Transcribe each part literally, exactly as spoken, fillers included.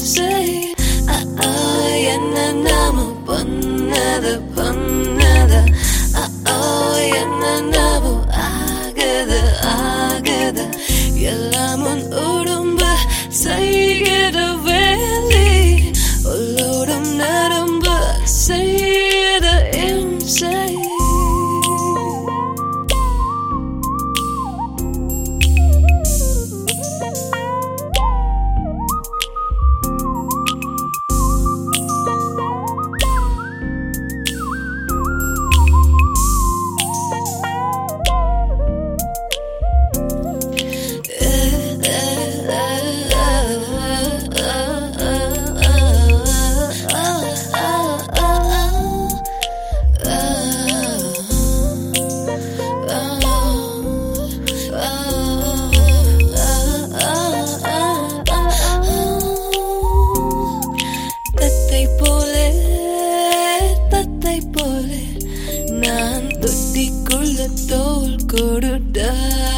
இம்சை என்னென்னமோ பண்ணது பண்ணது என்னென்னமோ ஆகுது ஆகுது எல்லாம் உன் உடம்பு செய்கிற வேலை உள்ளோடும் நரம்பு செய்கிற இம்சை நான் தொட்டிக்குள்ள தோல் கொடுடா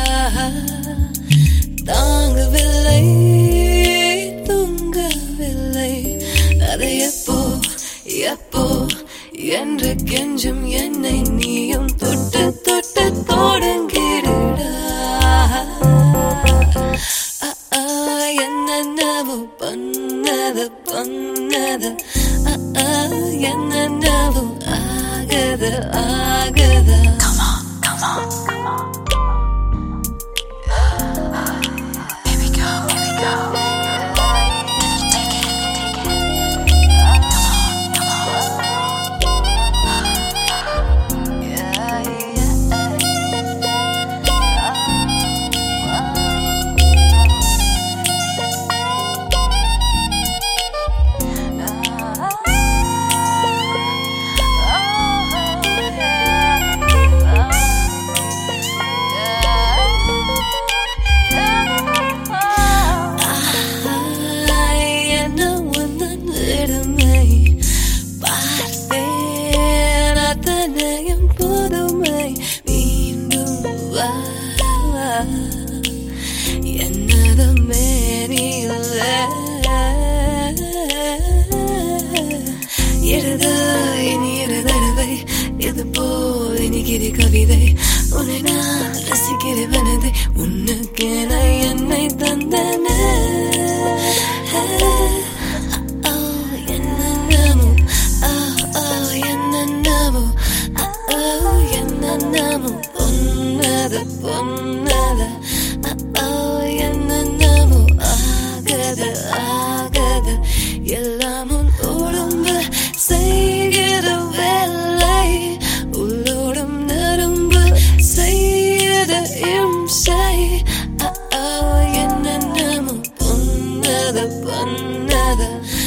தாங்கவில்லை தூங்கவில்லை அதை எப்போ எப்போ என்று கெஞ்சும் என்னை நீயும் தொட்டு தொட்டு தொடங்கிடுடா என்னென்னவோ பண்ணது பண்ணது என்னென்னவோ ஆகுது ஆகுது Come on, come on, come on. Here we go, here we go. Take it, take it. Come on, come on. Yeah, yeah. என்னதமே நீல இருதா இனி இருதடவை இது போல் இனிக்கிற கவிதை உன்னை நான் ரசிக்கிறவனதை உன்னுக்கென என்னை தந்தன என்னென்னமோ என்னென்னமோ என்னென்னமோ பொன்னது பொன்னது என்னென்னமோ ஆகது ஆகது எல்லாம் உன் உடம்பு செய்கிற வேலை உள்ளோடும் நரம்பு செய்கிற இம்சை என்னென்னமோ பொன்னது பொன்னது